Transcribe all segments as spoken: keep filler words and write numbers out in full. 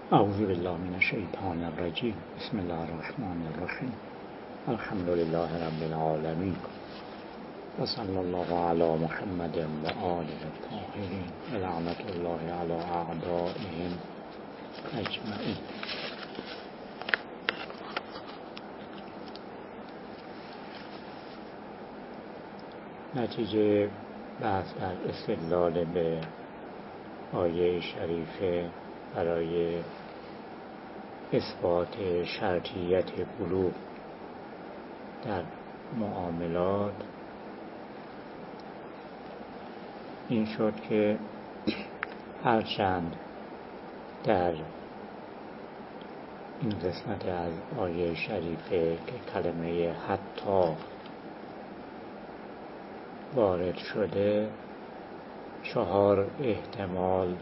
اعوذ بالله من الشیطان الرجیم. بسم الله الرحمن الرحیم. الحمد لله رب العالمین و صلی الله علی محمد و آله الطاهرین و لعنت الله علی اعدائهم اجمعین. نتیجه بحث در استدلال به آیه شریفه برای اثبات شرطیت بلوغ در معاملات این شد که هرچند در این قسمت از آیه شریفه که کلمه حتی وارد شده، چهار احتمال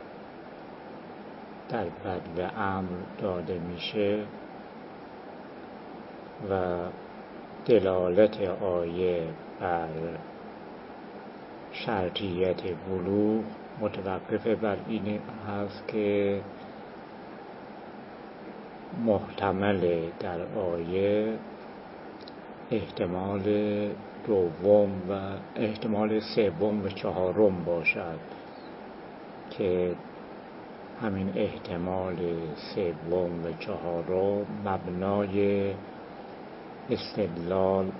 در بدل امر داده میشه و دلالت آیه بر شرطیت بلوغ متوقف بر این هست که محتمل در آیه احتمال دوم و احتمال سوم و چهارم باشد که همین احتمال سوم و چهارم مبنای استدلال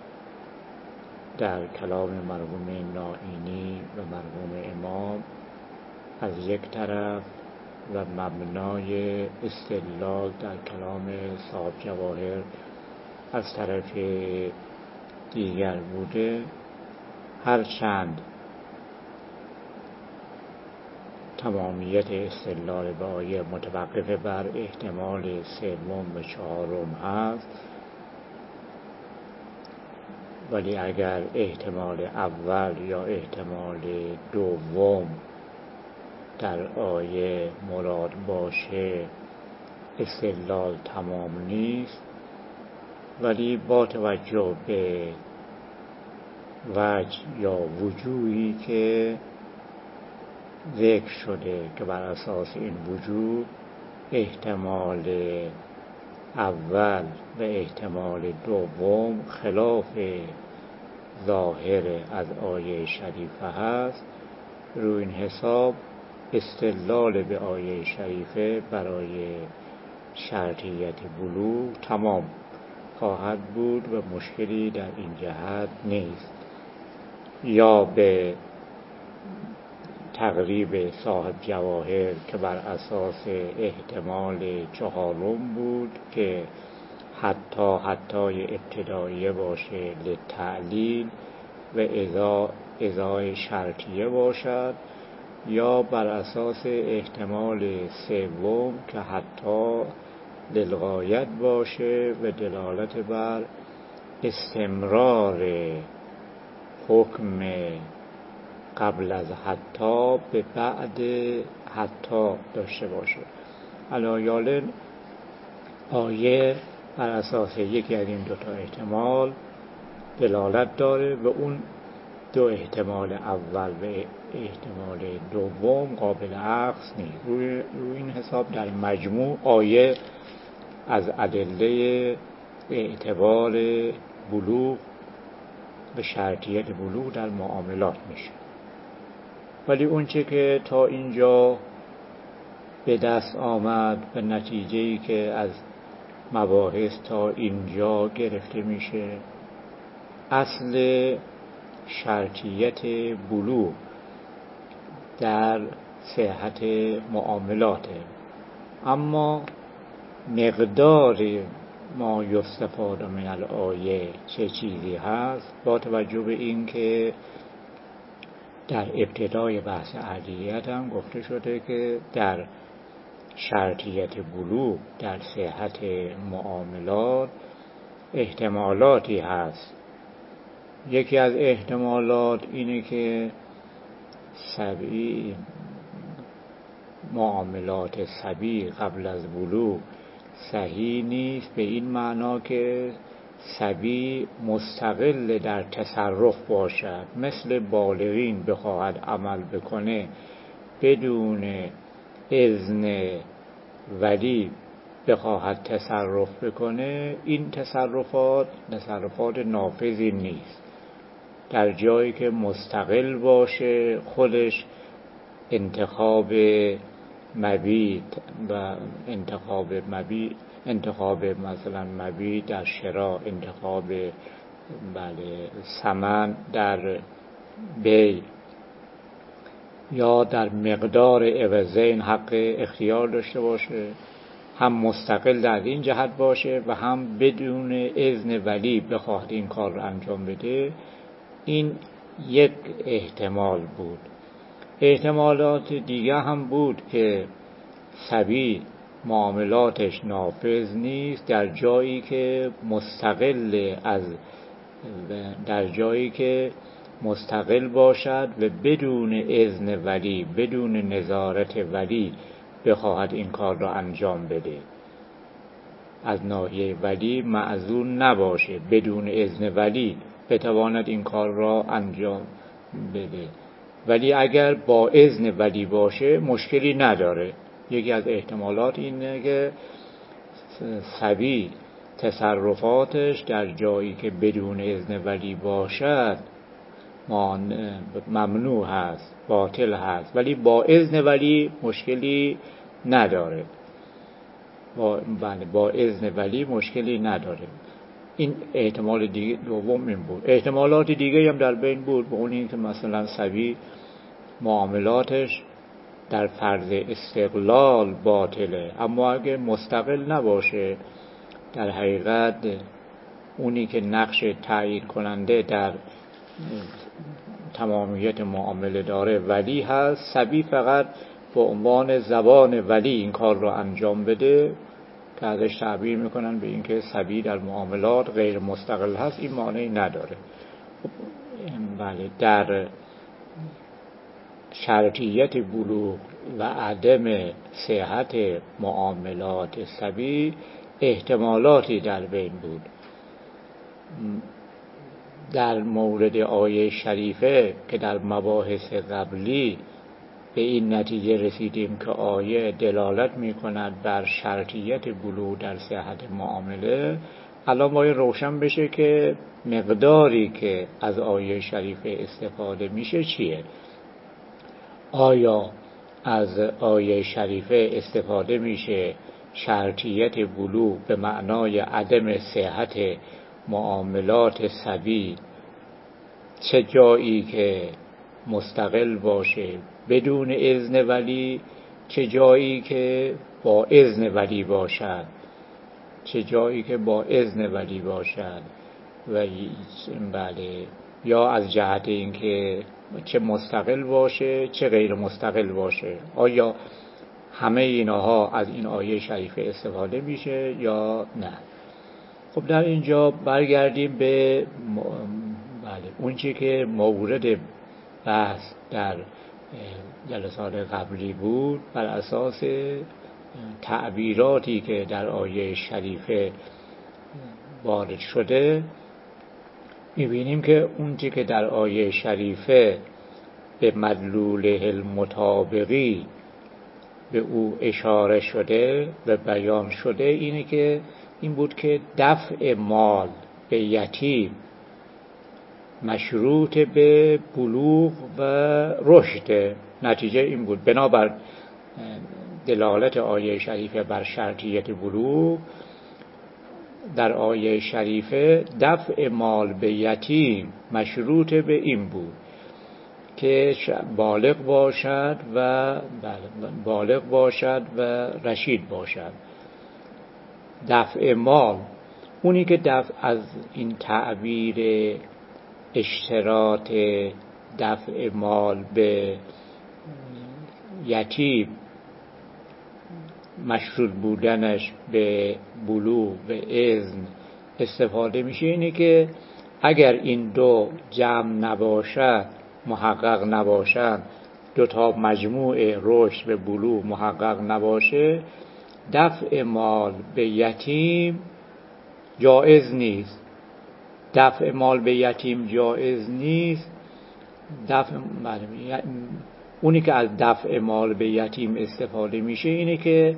در کلام مرحوم نائینی و مرحوم امام از یک طرف و مبنای استدلال در کلام صاحب جواهر از طرف دیگر بوده. هرچند تمامیت استدلال به آیه متوقف بر احتمال سوم و چهارم هست، ولی اگر احتمال اول یا احتمال دوم در آیه مراد باشه استدلال تمام نیست، ولی با توجه به وجه یا وجوهی که ذکر شده که بر اساس این وجود احتمال اول و احتمال دوم خلاف ظاهر از آیه شریفه هست، روی این حساب استدلال به آیه شریفه برای شرطیت بلوغ تمام خواهد بود و مشکلی در این جهت نیست. یا به تقریب صاحب جواهر که بر اساس احتمال چهارم بود که حتی حتی ابتداییه باشه للتعلیل و اذا اذا شرطیه باشد، یا بر اساس احتمال سوم که حتی للغایت باشه و دلالت بر استمرار حکم قبل از حتی به بعد حتی داشته باشه. علایال آیه بر اساس یکی از این دوتا احتمال دلالت داره و اون دو احتمال اول و احتمال دوم قابل عکس نیست. روی, روی این حساب در مجموع آیه از ادله اعتبار بلوغ و شرطیت بلوغ در معاملات میشه. ولی اون چه که تا اینجا به دست آمد و نتیجه‌ای که از مباحث تا اینجا گرفته میشه، اصل شرطیت بلوغ در صحت معاملاته، اما مقدار ما یستفاد من الآیه چه چیزی هست با توجه به این که در ابتدای بحث عدلیت هم گفته شده که در شرطیت بلوغ در صحت معاملات احتمالاتی هست. یکی از احتمالات اینه که صبی معاملات صبی قبل از بلوغ صحیح نیست، به این معنا که صبی مستقل در تصرف باشد، مثل بالغین بخواهد عمل بکنه بدون اذن ولی بخواهد تصرف بکنه، این تصرفات تصرفات نافذی نیست. در جایی که مستقل باشه، خودش انتخاب مبیت و انتخاب مبیت انتخاب مثلا مبیت در شراء، انتخاب بله ثمن در بی یا در مقدار عوضین حق اختیار داشته باشه، هم مستقل در این جهت باشه و هم بدون اذن ولی بخواد این کار رو انجام بده. این یک احتمال بود. احتمالات دیگه هم بود که صبی معاملاتش نافذ نیست در جایی که مستقل از در جایی که مستقل باشد و بدون اذن ولی، بدون نظارت ولی بخواهد این کار را انجام بده. از ناحیه ولی معذور نباشه، بدون اذن ولی بتواند این کار را انجام بده. ولی اگر با اذن ولی باشه مشکلی نداره. یکی از احتمالات اینه که صبی تصرفاتش در جایی که بدون اذن ولی باشد ممنوع هست، باطل هست، ولی با اذن ولی مشکلی نداره. با, با اذن ولی مشکلی نداره. این احتمال دیگه دوم این بود. احتمالات دیگه هم در بین بود، به اون این که مثلا صبی معاملاتش در فرض استقلال باطله، اما اگه مستقل نباشه، در حقیقت اونی که نقش تعیین کننده در تمامیت معامله داره ولی هست، صبی فقط به عنوان زبان ولی این کار رو انجام بده که ازش تعبیر میکنن به اینکه صبی در معاملات غیر مستقل هست. این معنی نداره. بله، در شرطیت بلوغ و عدم صحت معاملات صبی احتمالاتی در بین بود. در مورد آیه شریفه که در مباحث قبلی به این نتیجه رسیدیم که آیه دلالت می کند بر شرطیت بلوغ در صحت معامله، الان باید روشن بشه که مقداری که از آیه شریفه استفاده میشه چیه. آیا از آیه شریفه استفاده میشه شرطیت بلوغ به معنای عدم صحت معاملات صبی چه جایی که مستقل باشه بدون اذن ولی، چه جایی که با اذن ولی باشد چه جایی که با اذن ولی باشد و بله، یا از جهت اینکه چه مستقل باشه چه غیر مستقل باشه. آیا همه اینها از این آیه شریفه استفاده میشه یا نه؟ خب در اینجا برگردیم به بله اون چی که مورد بحث در جلسات قبلی بود. بر اساس تعبیراتی که در آیه شریفه وارد شده می‌بینیم که اون چی که در آیه شریفه به مدلوله المطابقی به او اشاره شده و بیان شده اینه که این بود که دفع مال به یتیم مشروط به بلوغ و رشد. نتیجه این بود، بنابر دلالت آیه شریفه بر شرطیت بلوغ، در آیه شریفه دفع مال به یتیم مشروط به این بود که بالغ باشد و بالغ باشد و رشید باشد. دفع مال، اونی که دفع از این تعبیر اشتراط دفع مال به یتیم مشروط بودنش به بلوغ به اذن استفاده میشه، اینه که اگر این دو جمع نباشد، محقق نباشد، دو تا مجموع رشد به بلوغ محقق نباشه، دفع مال به یتیم جایز نیست. دفع مال به یتیم جایز نیست. دفع اونی که از دفع مال به یتیم استفاده میشه اینه که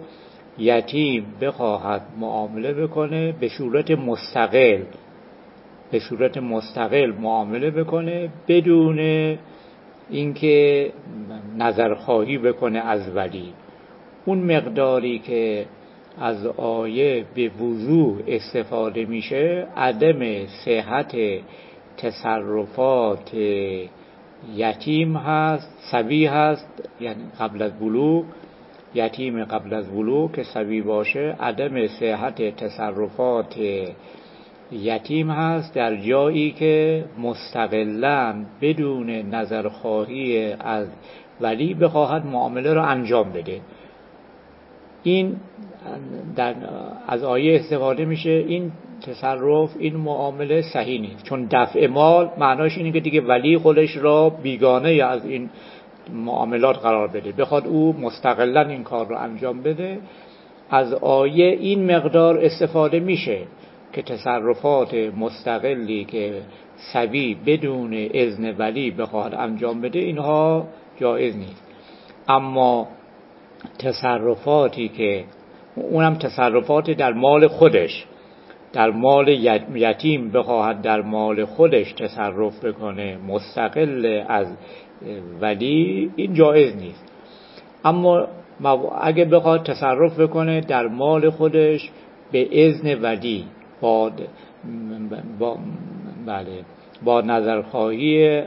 یتیم بخواهد معامله بکنه به صورت مستقل به صورت مستقل معامله بکنه بدون اینکه نظرخواهی بکنه از ولی. اون مقداری که از آیه به وضوح استفاده میشه عدم صحت تصرفات یتیم هست، صبی هست، یعنی قبل از بلوغ، یتیم قبل از بلوغ که صبی باشه عدم صحت تصرفات یتیم هست در جایی که مستقلاً بدون نظرخواهی از ولی بخواهد معامله رو انجام بده. این در از آیه استفاده میشه این تصرف، این معامله صحیح نیست، چون دفع مال معناش اینه که دیگه ولی خودش را بیگانه از این معاملات قرار بده، بخواد او مستقلاً این کار رو انجام بده. از آیه این مقدار استفاده میشه که تصرفات مستقلی که صبی بدون اذن ولی بخواد انجام بده اینها جایز نیست. اما تصرفاتی که اونم تصرفات در مال خودش، در مال یتیم بخواهد در مال خودش تصرف بکنه مستقل از ولی، این جایز نیست. اما اگه بخواد تصرف بکنه در مال خودش به اذن ولی با با بله با نظرخواهی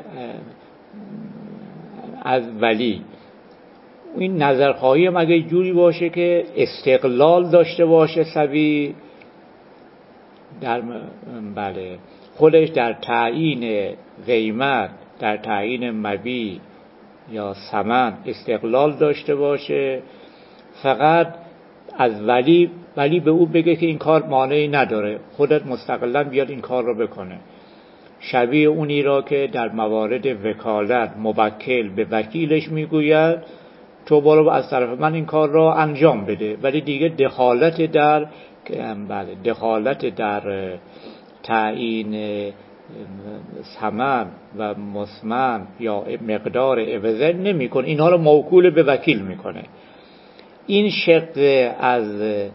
از ولی، این نظرخواهی هم اگه جوری باشه که استقلال داشته باشه صبی در بله خودش در تعیین قیمت، در تعیین مبیع یا ثمن استقلال داشته باشه، فقط از ولی ولی به او بگه که این کار مانعی نداره، خودت مستقلا بیاد این کار رو بکنه، شبیه اونی را که در موارد وکالت موکل به وکیلش میگوید تو برو از طرف من این کار را انجام بده، ولی دیگه دخالت در بله دخالت در تعیین ثمن و مسمن یا مقدار عوض نمیکنه، اینها رو موکول به وکیل میکنه. این شق از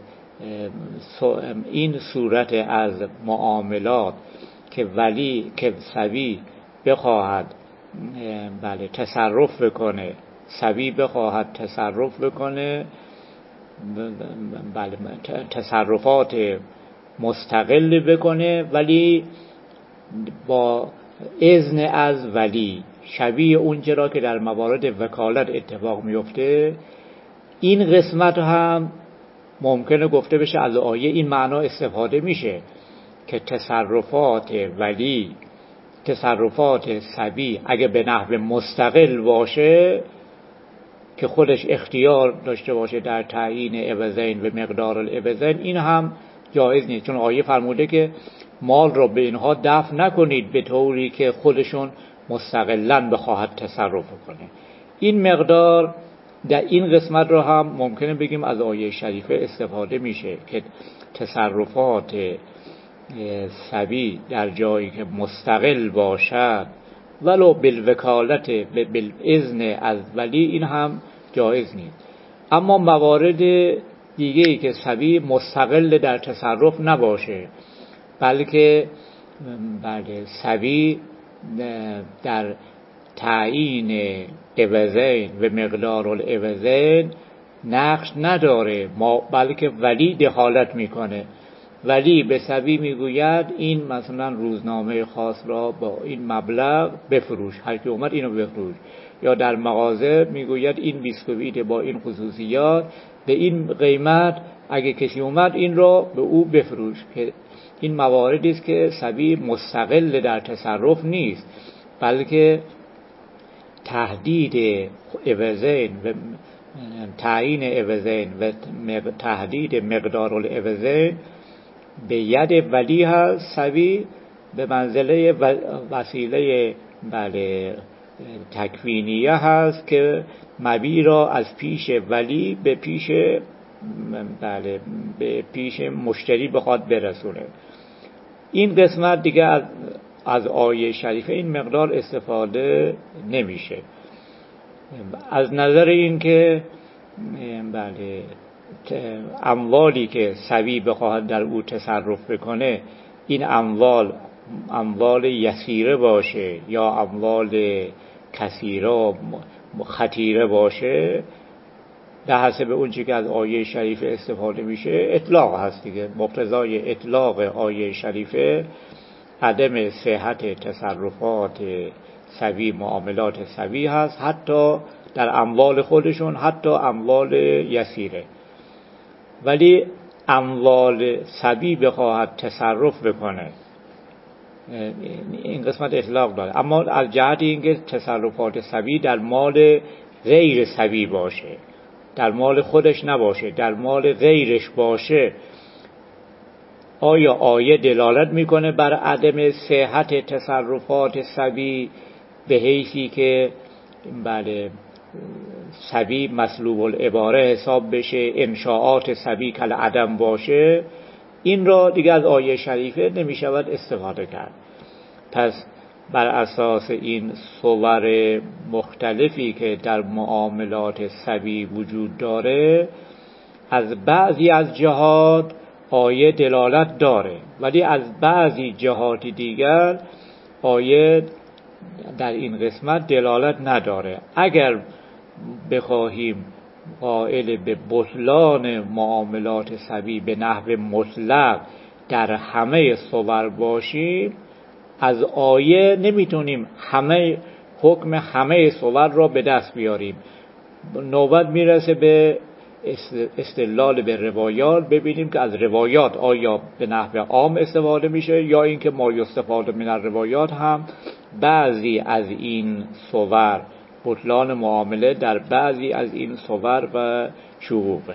این صورت از معاملات که ولی که صبی بخواهد بله تصرف بکنه، صبی بخواهد تصرف بکنه بله تصرفات مستقل بکنه ولی با اذن از ولی، شبیه اون چرا که در موارد وکالت اتفاق میفته. این قسمت هم ممکنه گفته بشه از آیه این معنا استفاده میشه که تصرفات ولی، تصرفات صبی اگه به نحو مستقل باشه که خودش اختیار داشته باشه در تعیین عوضین و مقدار العوضین، این هم جایز نیست، چون آیه فرموده که مال را به اینها دفع نکنید به طوری که خودشون مستقلاً بخواهد تصرف کنه. این مقدار در این قسمت رو هم ممکنه بگیم از آیه شریفه استفاده میشه که تصرفات صبی در جایی که مستقل باشد ولو بالوکالت بالاذن از ولی، این هم جایز نیست. اما موارد دیگه‌ای که صبی مستقل در تصرف نباشه بلکه بله صبی در تعیین عوضین و مقدار العوضین نقش نداره، بلکه ولی دخالت میکنه. ولی به صبی میگوید این مثلا روزنامه خاص را با این مبلغ بفروش، هر کی اومد اینو بفروش، یا در مغازه میگوید این بیسکویت با این خصوصیات به این قیمت، اگه کسی اومد این را به او بفروش. که این مواردی است که صبی مستقل در تصرف نیست بلکه تهدید عوضین و تعیین عوضین و تهدید مقدار العوضین به ید ولی هست. صبی به منزله وسیله بله تکوینیه هست که مبیع را از پیش ولی به پیش بله به پیش مشتری بخواد برسونه. این قسمت دیگه از از آیه شریفه این مقدار استفاده نمیشه. از نظر این که بله اموالی که سبی بخواهد در او تصرف بکنه این اموال اموال یسیره باشه یا اموال کثیره خطیره باشه، در حسب اون چیزی که از آیه شریفه استفاده میشه اطلاق هست دیگه. مقتضای اطلاق آیه شریفه عدم صحت تصرفات سبی، معاملات سبی هست، حتی در اموال خودشون، حتی اموال یسیره. ولی اموال سبی بخواهد تصرف بکنه این قسمت اطلاق داره، اما از جهت اینکه تصرفات سبی در مال غیر سبی باشه، در مال خودش نباشه، در مال غیرش باشه، آیا آیه دلالت میکنه بر عدم صحت تصرفات سبی به حیثی که بله سبی مسلوب العباره حساب بشه، انشاءات سبی کل عدم باشه؟ این را دیگه از آیه شریفه نمیشود استفاده کرد. پس بر اساس این صور مختلفی که در معاملات سبی وجود داره، از بعضی از جهات آیه دلالت داره، ولی از بعضی جهات دیگر آیه در این قسمت دلالت نداره. اگر بخواهیم قائل به بطلان معاملات سبی به نحو مطلق در همه صور باشیم، از آیه نمیتونیم همه حکم همه صور را به دست بیاریم. نوبت میرسه به استدلال به روایات، ببینیم که از روایات آیا به نحو عام استفاده میشه یا اینکه ما یستفاده من الروایات هم بعضی از این صور بطلان معامله در بعضی از این صور و شروعه.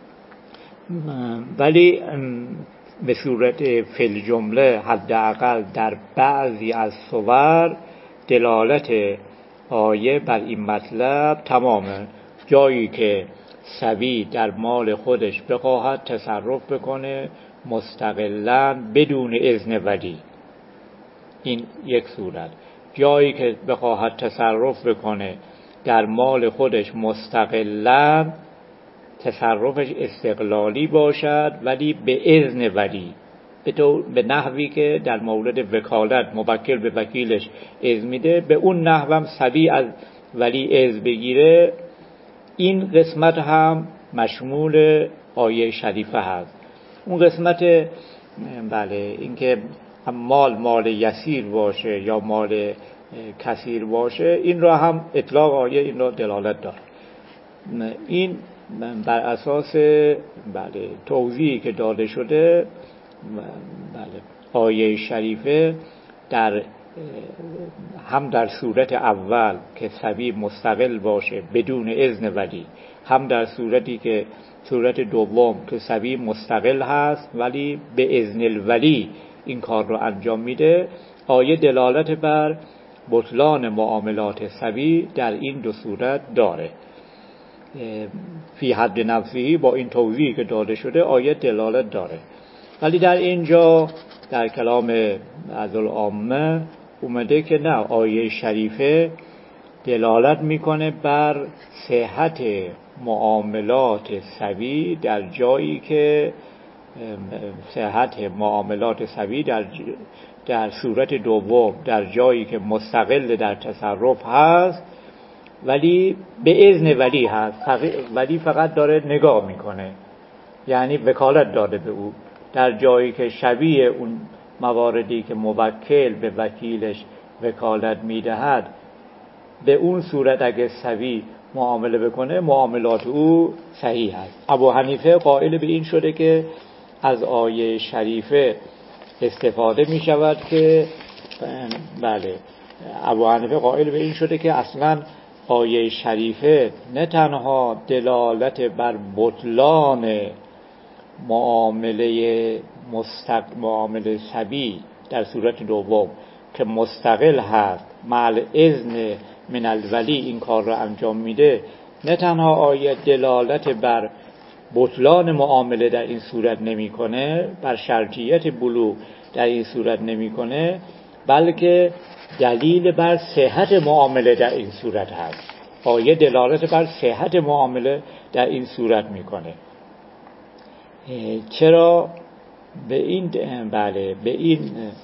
ولی به صورت فل جمله حداقل در بعضی از صور دلالت آیه بر این مطلب تمامه. جایی که سبی در مال خودش بخواهد تصرف بکنه مستقلاً بدون اذن ولی، این یک صورت. جایی که بخواهد تصرف بکنه در مال خودش مستقلاً، تصرفش استقلالی باشد ولی به اذن ولی، به, به نحوی که در مورد وکالت موکل به وکیلش اذن میده، به اون نحوم سبی از ولی اذن بگیره. این قسمت هم مشمول آیه شریفه هست. اون قسمت بله اینکه مال مال یسیر باشه یا مال کثیر باشه، این را هم اطلاق آیه این را دلالت داره. این بر اساس بله توضیحی که داده شده، بله آیه شریفه در هم در صورت اول که سبی مستقل باشه بدون اذن ولی، هم در صورتی که صورت دوم که سبی مستقل هست ولی به اذن الولی این کار رو انجام میده، آیه دلالت بر بطلان معاملات سبی در این دو صورت داره. فی حد نفسی با این توضیحی که داده شده آیه دلالت داره. ولی در اینجا در کلام عزالعامه اومده که نه، آیه شریفه دلالت میکنه بر صحت معاملات سبی در جایی که صحت معاملات سبی در در صورت دوم در جایی که مستقل در تصرف هست ولی به اذن ولی هست، ولی فقط داره نگاه میکنه، یعنی وکالت داده به او. در جایی که شبیه اون مواردی که موکل به وکیلش وکالت میدهد، به اون صورت اگه سبی معامله بکنه معاملات او صحیح است. ابو حنیفه قائل به این شده که از آیه شریفه استفاده می شود که بله ابو حنیفه قائل به این شده که اصلا آیه شریفه نه تنها دلالت بر بطلان معامله مستق معامله سبی در صورت دوم که مستقل هست مع اذن من الولی این کار را انجام میده، نه تنها آیه دلالت بر بطلان معامله در این صورت نمیکنه، بر شرطیت بلوغ در این صورت نمیکنه، بلکه دلیل بر صحت معامله در این صورت هست. آیه دلالت بر صحت معامله در این صورت میکنه. چرا به این بله به این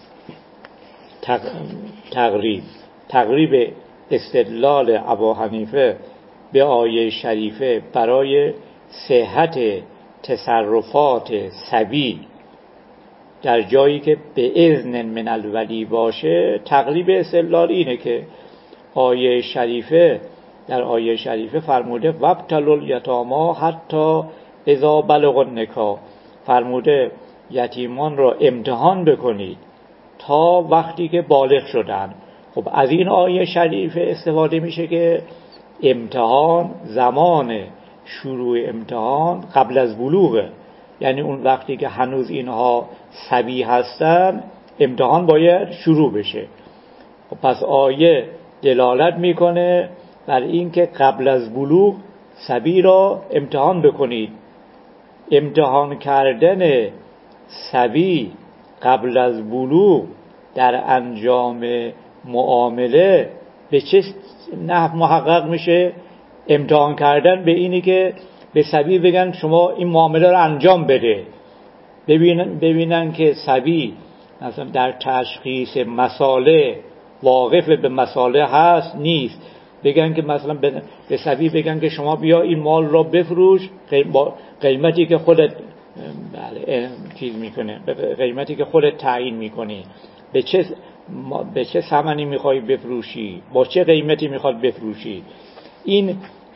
تقریب تقریب استدلال ابوحنیفه به آیه شریفه برای صحت تصرفات صبی در جایی که به اذن من الولی باشه، تقریب استدلال اینه که آیه شریفه در آیه شریفه فرموده وابتلوا الیتامی حتی اذا بلغوا النکاح، فرموده یتیمان را امتحان بکنید تا وقتی که بالغ شدن. خب از این آیه شریفه استفاده میشه که امتحان، زمان شروع امتحان قبل از بلوغه، یعنی اون وقتی که هنوز اینها صبی هستن امتحان باید شروع بشه. خب پس آیه دلالت میکنه بر این که قبل از بلوغ صبی را امتحان بکنید. امتحان کردن صبی قبل از بلوغ در انجام معامله به چه نحو محقق میشه؟ امتحان کردن به اینی که به صبی بگن شما این معامله رو انجام بده، ببینن ببینن که صبی مثلا در تشخیص مساله واقف به مساله هست نیست، بگن که مثلا به صبی بگن که شما بیا این مال را بفروش با قیمتی که خودت بله چیز میکنه، قیمتی که خودت تعیین میکنی، به چه به چه ثمنی میخوای بفروشی، با چه قیمتی میخواد بفروشی. این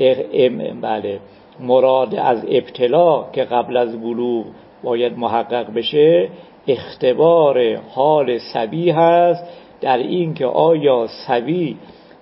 بله مراد از ابتلا که قبل از بلوغ باید محقق بشه اختبار حال صبی هست در این که آیا صبی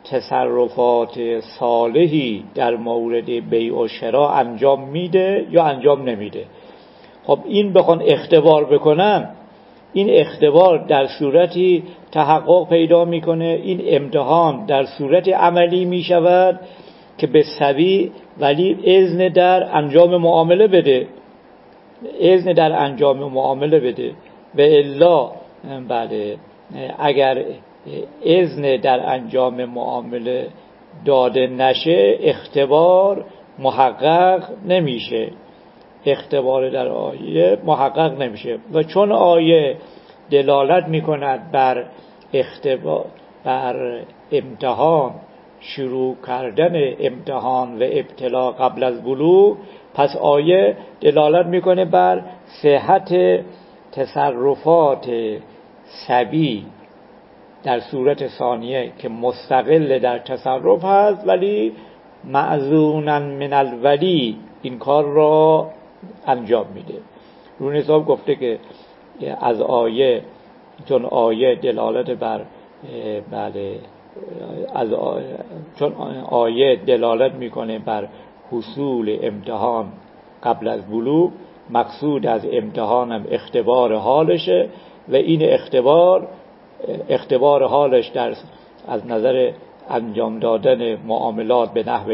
تصرفات صالحی در مورد بیع و شراء انجام میده یا انجام نمیده. خب این بخوان اختبار بکنن، این اختبار در صورتی تحقق پیدا میکنه، این امتحان در صورت عملی میشود که به صبی ولی اذن در انجام معامله بده، اذن در انجام معامله بده. و الا بله اگر اذن در انجام معامله داده نشه اختبار محقق نمیشه، اختبار در آیه محقق نمیشه. و چون آیه دلالت میکند بر اختبار، بر امتحان، شروع کردن امتحان و ابتلا قبل از بلوغ، پس آیه دلالت میکنه بر صحت تصرفات صبی در صورت ثانیه که مستقل در تصرف هست ولی معزونا من الولی این کار را انجام میده. رون حساب گفته که از آیه، چون آیه دلالت بر بله از آیه چون آیه دلالت میکنه بر حصول امتحان قبل از بلوغ، مقصود از امتحانم اختبار حالشه و این اختبار اختبار حالش در از نظر انجام دادن معاملات به نحو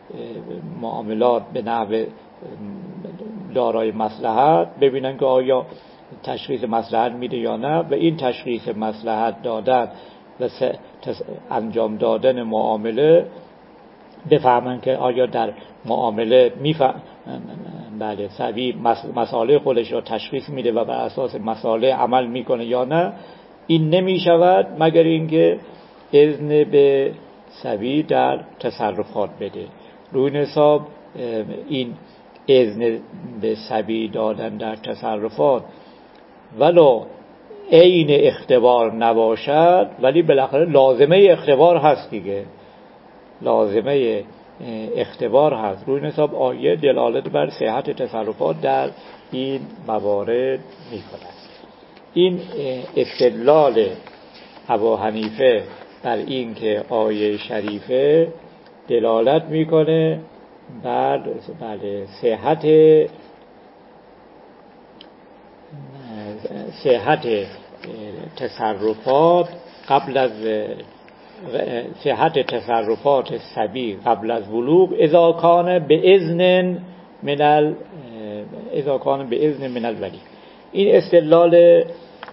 معاملات به نحو دارای مصلحت، ببینن که آیا تشخیص مصلحت میده یا نه، و این تشخیص مصلحت دادن و انجام دادن معامله بفهمن که آیا در معامله میفهم بله صبی مسائل خودش را تشخیص میده و بر اساس مسائل عمل میکنه یا نه. این نمیشود مگر اینکه اذن به صبی در تصرفات بده. روی حساب این اذن به صبی دادن در تصرفات ولو عین اختبار نباشد ولی بالاخره لازمه اختبار هست دیگه، لازمه اختبار هست. روی حساب آیه دلالت بر صحت تصرفات در این موارد می‌کند. این استدلال ابوحنیفه بر این که آیه شریفه دلالت میکنه بر بله صحت صحت تصرفات قبل از صحت تصرفات صبی قبل از بلوغ اذا کان به اذن من ال اذا کان به اذن من الولی. این استدلال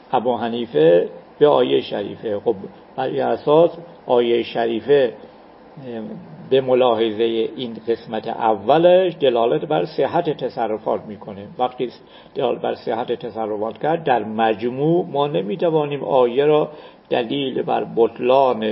ابوحنیفه به آیه شریفه. خب بر این اساس آیه شریفه به ملاحظه این قسمت اولش دلالت بر صحت تصرفات میکنه. وقتی دلالت بر صحت تصرفات کرد، در مجموع ما نمیتوانیم آیه را دلیل بر بطلان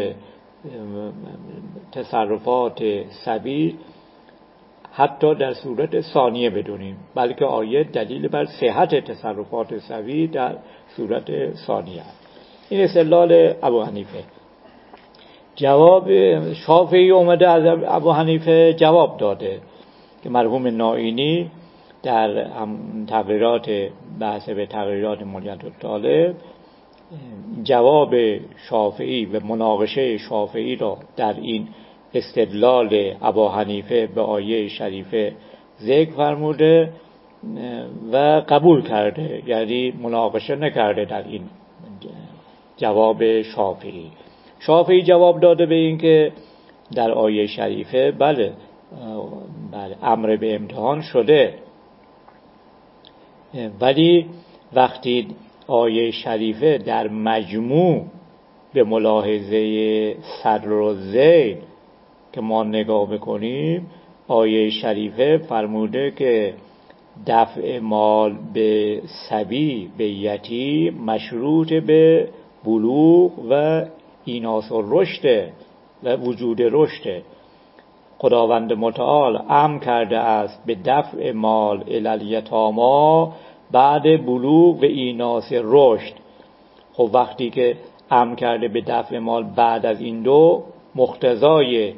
تصرفات سبیل حتی در صورت ثانیه بدونیم، بلکه آیه دلیل بر صحت تصرفات سبیل در صورت ثانیه. این استدلال ابو حنیفه. جواب شافعی اومده از ابو حنیفه جواب داده که مرحوم نائینی در تغییرات بحث به تغییرات ملیت‌الطالب جواب شافعی و مناقشه شافعی را در این استدلال ابو حنیفه به آیه شریفه ذکر فرموده و قبول کرده، یعنی مناقشه نکرده در این جواب شافعی. شافعی جواب داده به این که در آیه شریفه بله بله امر به امتحان شده، ولی وقتی آیه شریفه در مجموع به ملاحظه صدر و ذیل که ما نگاه بکنیم، آیه شریفه فرموده که دفع مال به صبی به یتیم مشروط به بلوغ و ایناث و رشد و وجود رشد. خداوند متعال امر کرده است به دفع مال الی الیتامی بعد بلوغ و ایناث رشد. خب وقتی که امر کرده به دفع مال بعد از این دو، مقتضای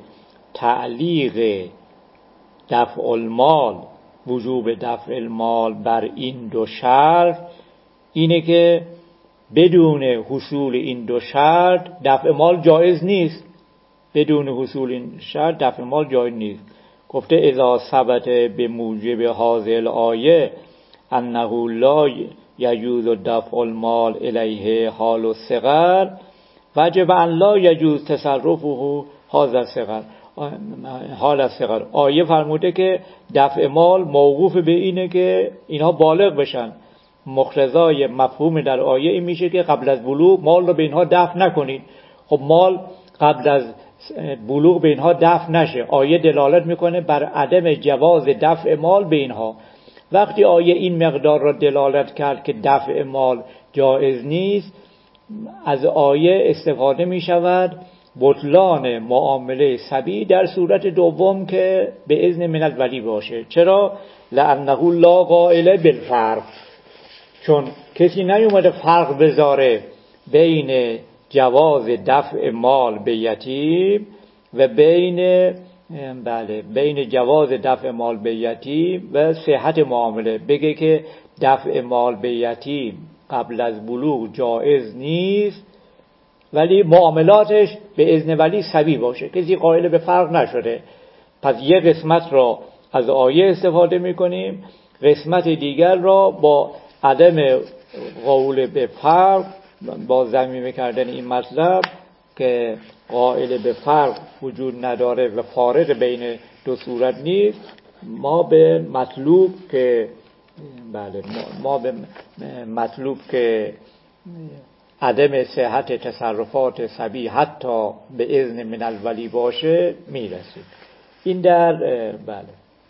تعلیق دفع المال وجوب دفع المال بر این دو شرط اینه که بدون حصول این دو شرط دفع مال جایز نیست. بدون حصول این شرط دفع مال جایز نیست. گفته اذا ثبت به موجب هذه الآیه انه لا یجوز دفع المال الیه حال الصغر وجب ان لا یجوز تصرفه هذا الصغر حال الصغر. آیه فرموده که دفع مال موقوف به اینه که اینها بالغ بشن. مقتضای مفهوم در آیه این میشه که قبل از بلوغ مال رو به اینها دفع نکنید. خب مال قبل از بلوغ به اینها دفع نشه، آیه دلالت میکنه بر عدم جواز دفع مال به اینها. وقتی آیه این مقدار را دلالت کرد که دفع مال جایز نیست، از آیه استفاده میشود بطلان معامله صبی در صورت دوم که به اذن من الولی باشه. چرا؟ لأنه لا قائل بالفرق، چون کسی نیومده فرق بذاره بین جواز دفع مال به یتیم و بین بله بین جواز دفع مال به یتیم و صحت معامله. بگه که دفع مال به یتیم قبل از بلوغ جایز نیست ولی معاملاتش به اذن ولی صبی باشه. کسی قائل به فرق نشده. پس یک قسمت را از آیه استفاده میکنیم، قسمت دیگر را با عدم قول به فرق، با ضمیمه کردن این مطلب که قائل به فرق وجود نداره و فارق بین دو صورت نیست، ما به مطلوب که بله ما به مطلوب که عدم صحت تصرفات صبی حتی به اذن من الولی باشه میرسیم. این در بله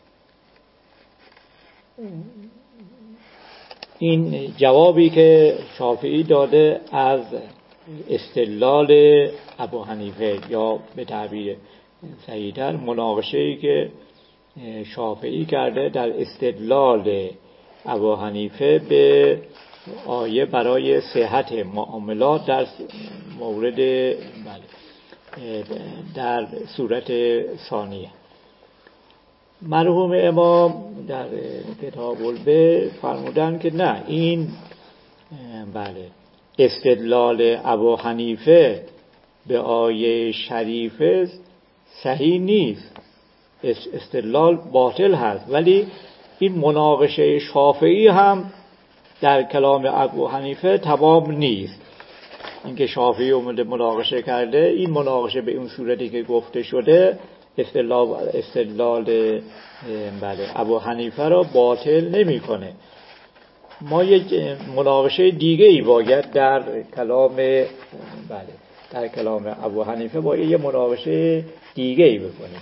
این جوابی که شافعی داده از استدلال ابو حنیفه، یا به تعبیر صحیح‌تر مناقشه‌ای که شافعی کرده در استدلال ابو حنیفه به آیه برای صحت معاملات در مورد بله در صورت ثانیه. مرحوم امام در کتاب البیع فرمودن که نه، این بله استدلال ابو حنیفه به آیه شریفه صحیح نیست، استدلال باطل هست. ولی این مناقشه شافعی هم در کلام ابو حنیفه تمام نیست. اینکه شافعی اومده مناقشه کرده، این مناقشه به اون صورتی که گفته شده استدلال استدلال بله ابو حنیفه را باطل نمیکنه. ما یک مناقشه دیگه ای باید در کلام بله در کلام ابو حنیفه با یه مناقشه دیگه ای بکنیم.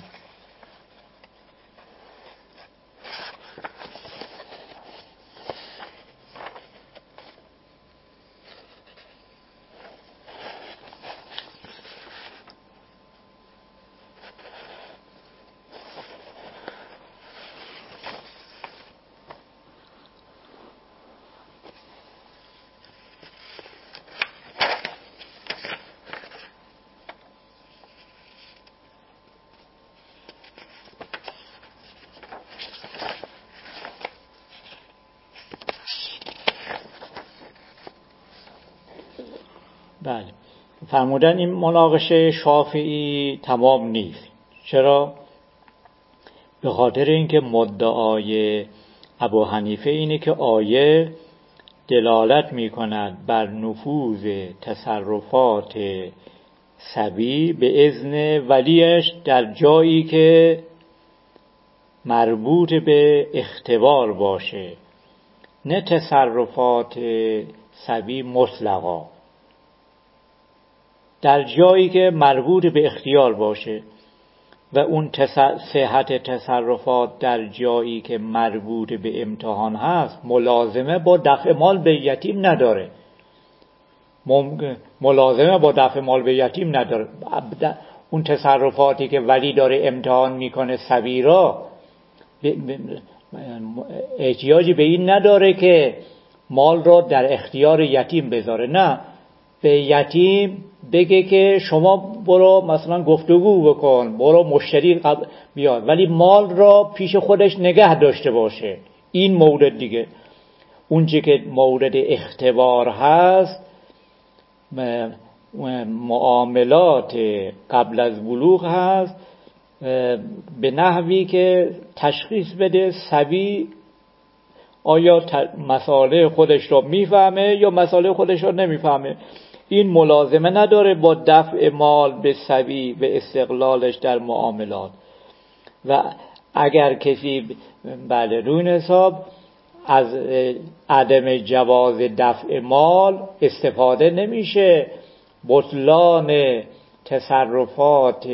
بله، فرمودن این مناقشه شافعی تمام نیست. چرا؟ به خاطر اینکه مدعای ابو حنیفه اینه که آیه دلالت می‌کند بر نفوذ تصرفات صبی به اذن ولیش در جایی که مربوط به اختبار باشه، نه تصرفات صبی مطلقا. در جایی که مربوط به اختیار باشه و اون صحت تصرفات در جایی که مربوط به امتحان هست ملازمه با دفع مال به یتیم نداره. ملازمه با دفع مال به یتیم نداره. اون تصرفاتی که ولی داره امتحان میکنه صبی را احتیاجی به این نداره که مال را در اختیار یتیم بذاره. نه، به یتیم بگه که شما برو مثلا گفتگو بکن، برو مشتری بیاد، ولی مال را پیش خودش نگه داشته باشه. این مورد دیگه. اون چه که مورد اختبار هست، معاملات قبل از بلوغ هست، به نحوی که تشخیص بده صبی آیا مسائل خودش را میفهمه یا مسائل خودش را نمیفهمه. این ملازمه نداره با دفع مال به صبی به استقلالش در معاملات. و اگر کسی بله روی این حساب از عدم جواز دفع مال استفاده نمیشه، بطلان تصرفات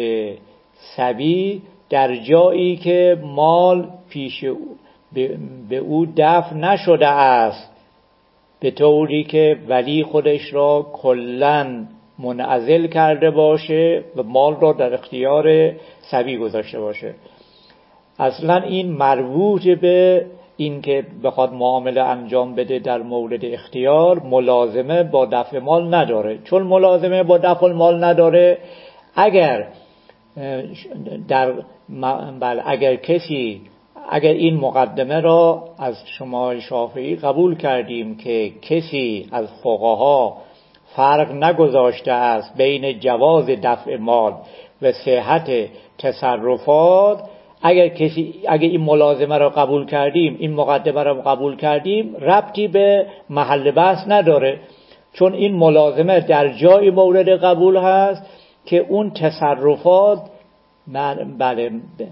صبی در جایی که مال پیش به او دفع نشده است، به طوری که ولی خودش را کلاً منعزل کرده باشه و مال را در اختیار صبی گذاشته باشه. اصلا این مربوط به این که بخواد معامله انجام بده در مورد اختیار ملازمه با دفع مال نداره. چون ملازمه با دفع مال نداره، اگر در بله اگر کسی اگر این مقدمه را از شما شافعی قبول کردیم که کسی از فقها فرق نگذاشته است بین جواز دفع مال و صحت تصرفات، اگر کسی اگر این ملازمه را قبول کردیم، این مقدمه را قبول کردیم، ربطی به محل بحث نداره. چون این ملازمه در جای مورد قبول هست که اون تصرفات بله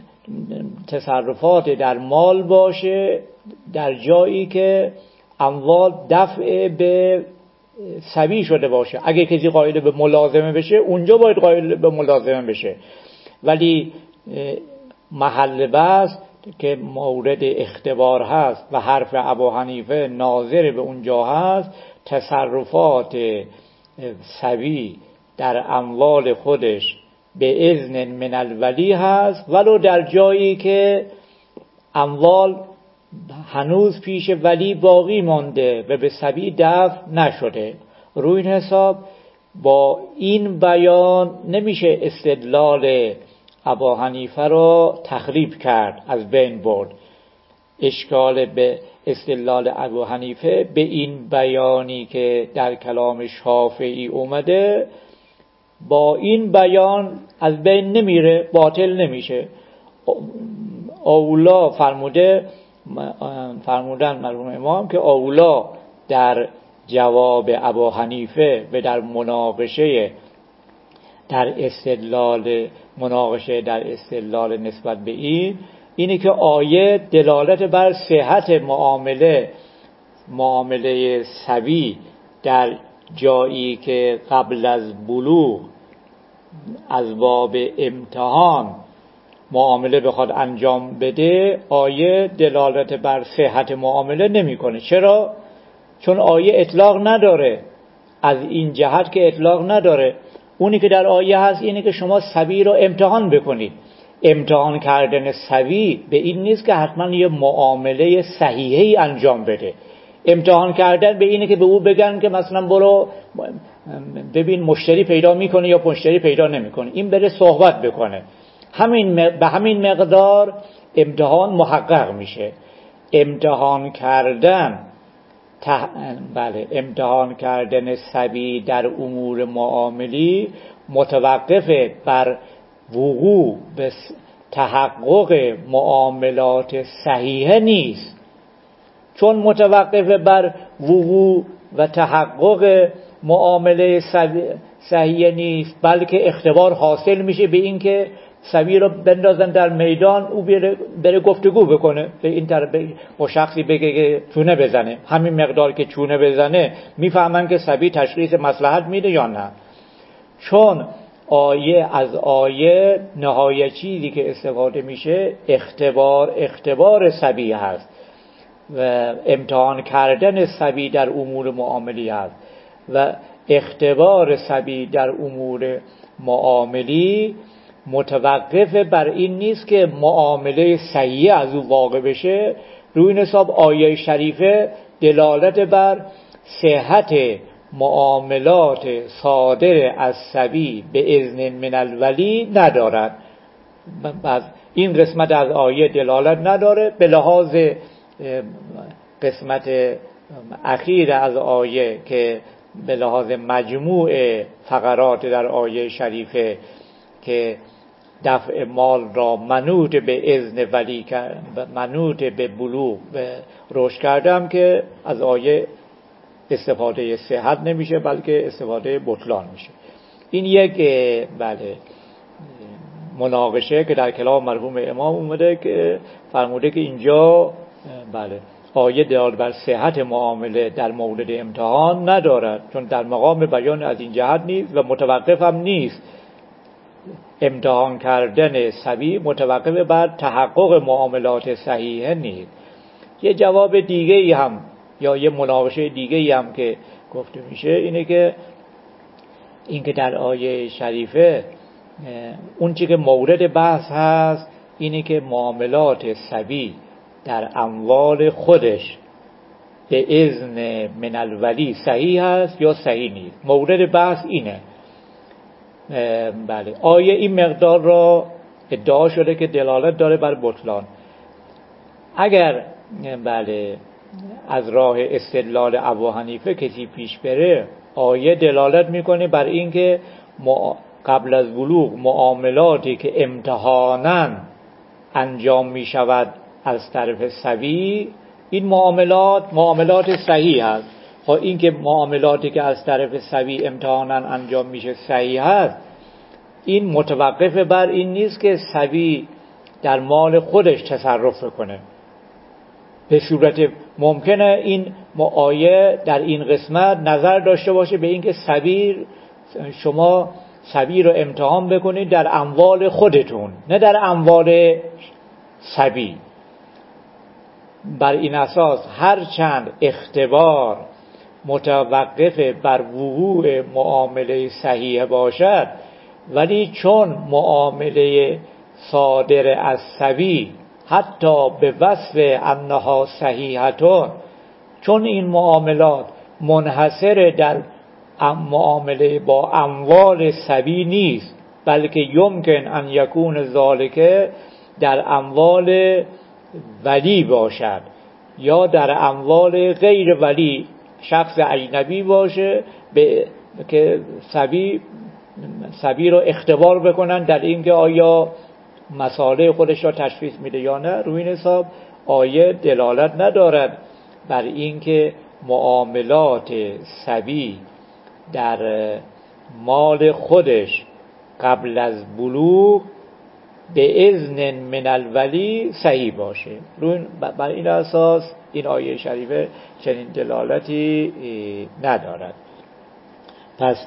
تصرفات در مال باشه در جایی که اموال دفع به صبی شده باشه. اگه کسی قائل به ملازمه بشه اونجا باید قائل به ملازمه بشه، ولی محل بحث که مورد اختبار هست و حرف ابو حنیفه ناظر به اونجا هست، تصرفات صبی در اموال خودش به اذن من الولی هست، ولو در جایی که اموال هنوز پیش ولی باقی مانده و به صبی دفع نشده. روی این حساب با این بیان نمیشه استدلال ابو حنیفه را تخریب کرد، از بین برد. اشکال به استدلال ابو حنیفه به این بیانی که در کلام شافعی اومده با این بیان از بین نمیره، باطل نمیشه. اولا فرموده فرمودن مرحوم امام که اولا در جواب ابو حنیفه و در مناقشه در استدلال مناقشه در استدلال نسبت به این اینه که آیه دلالت بر صحت معامله معامله صبی در جایی که قبل از بلوغ از باب امتحان معامله بخواد انجام بده، آیه دلالت بر صحت معامله نمیکنه. چرا؟ چون آیه اطلاق نداره. از این جهت که اطلاق نداره، اونی که در آیه هست اینه که شما صبی رو امتحان بکنید. امتحان کردن صبی به این نیست که حتما یه معامله صحیحی انجام بده. امتحان کردن به اینه که به او بگن که مثلا برو ببین مشتری پیدا میکنه یا مشتری پیدا نمیکنه، این بره صحبت بکنه. همین به همین مقدار امتحان محقق میشه. امتحان کردن ته... بله امتحان کردن صبی در امور معاملی متوقف بر وقوع به تحقق معاملات صحیحه نیست. چون متوقف بر وقوع و تحقق معامله صحیحه نیست، بلکه اختبار حاصل میشه به این که صبی رو بندازن در میدان، او بره, بره گفتگو بکنه، به این طرف با شخصی بگه که چونه بزنه. همین مقدار که چونه بزنه میفهمن که صبی تشخیص مصلحت میده یا نه. چون آیه از آیه نهایت چیزی که استفاده میشه اختبار اختبار صبی هست و امتحان کردن صبی در امور معاملی هست و اختبار صبی در امور معاملی متوقف بر این نیست که معامله صحیح از او واقع بشه. روی این حساب آیه شریفه دلالت بر صحت معاملات صادر از صبی به اذن من الولی ندارد. بعد این قسمت از آیه دلالت نداره. به لحاظ قسمت اخیر از آیه که به لحاظ مجموع فقرات در آیه شریفه که دفع مال را منوط به اذن ولی منوط به بلوغ روش کردم که از آیه استفاده صحت نمیشه بلکه استفاده بطلان میشه. این یک بله مناقشه که در کلام مرحوم امام اومده که فرموده که اینجا بله آیه دلالت بر صحت معامله در مورد امتحان ندارد، چون در مقام بیان از این جهت نیست و متوقف هم نیست. امتحان کردن صبی متوقف بر تحقق معاملات صحیحه نیست. یه جواب دیگه ای هم یا یه مناقشه دیگه ای هم که گفته میشه اینه که این که در آیه شریفه اون چی که مورد بحث هست اینه که معاملات صبی در اموال خودش به اذن من الولی صحیح هست یا صحیح نیست. مورد بحث اینه. بله آیه این مقدار را ادعا شده که دلالت داره بر بطلان. اگر بله از راه استدلال ابو حنیفه کسی پیش بره، آیه دلالت میکنه بر این که قبل از بلوغ معاملاتی که امتحاناً انجام میشود از طرف صبی، این معاملات معاملات صحیح هست. خب این که معاملاتی که از طرف صبی امتحاناً انجام میشه صحیح هست، این متوقف بر این نیست که صبی در مال خودش تصرف کنه. به صورت ممکنه این آیه در این قسمت نظر داشته باشه به این که صبی شما صبی رو امتحان بکنید در اموال خودتون، نه در اموال صبی. بر این اساس هر چند اختبار متوقف بر وقوع معامله صحیح باشد، ولی چون معامله صادر از صبی حتی به وصف انها صحیحتون، چون این معاملات منحصر در معامله با اموال صبی نیست، بلکه یمکن ان یکون ذالک در اموال ولی باشد یا در اموال غیر ولی، شخص اجنبی باشه به که صبی صبی رو اختبار بکنن در اینکه آیا مسائل خودش را تشخیص میده یا نه. روی این حساب آیه دلالت ندارد بر اینکه معاملات صبی در مال خودش قبل از بلوغ به اذن من الولی صحیح باشه. روی بر این اساس این آیه شریفه چنین دلالتی ندارد. پس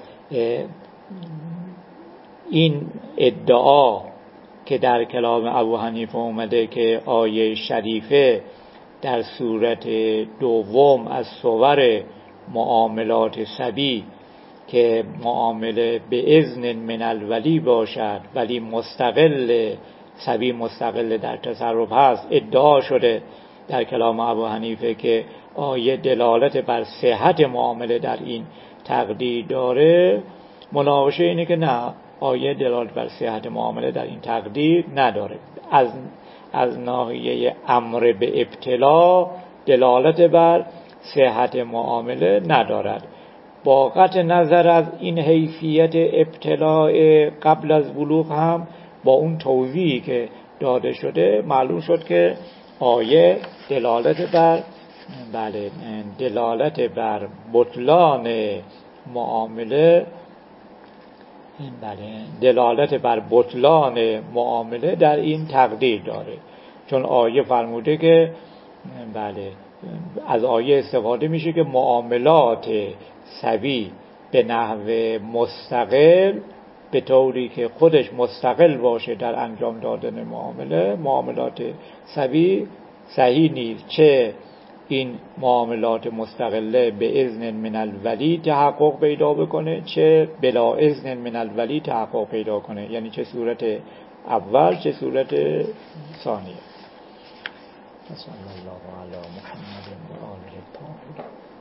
این ادعا که در کلام ابو حنیفه اومده که آیه شریفه در صورت دوم از صور معاملات سبی که معامله به اذن من الولی باشد ولی مستقل، سبی مستقل در تصرف هست، ادعا شده در کلام ابو حنیفه که آیه دلالت بر صحت معامله در این تقدیر داره، مناقشه اینه که نه، آیه دلالت بر صحت معامله در این تقدیر نداره. از از ناحیه امر به ابتلا دلالت بر صحت معامله ندارد. با قطع نظر از این حیثیت ابتلاء قبل از بلوغ هم با اون توضیحی که داده شده معلوم شد که آیه دلالت بر بله دلالت بر بطلان معامله بله دلالت بر بطلان معامله در این تقدیر داره، چون آیه فرموده که بله از آیه استفاده میشه که معاملات سبی به نحو مستقل، به طوری که خودش مستقل باشه در انجام دادن معامله، معاملات سبی صحیح نیست، چه این معاملات مستقله به اذن من الولی تحقق پیدا بکنه چه بلا اذن من الولی تحقق پیدا کنه، یعنی چه صورت اول چه صورت ثانیه. صلی الله علی محمد و آله الطاهرین.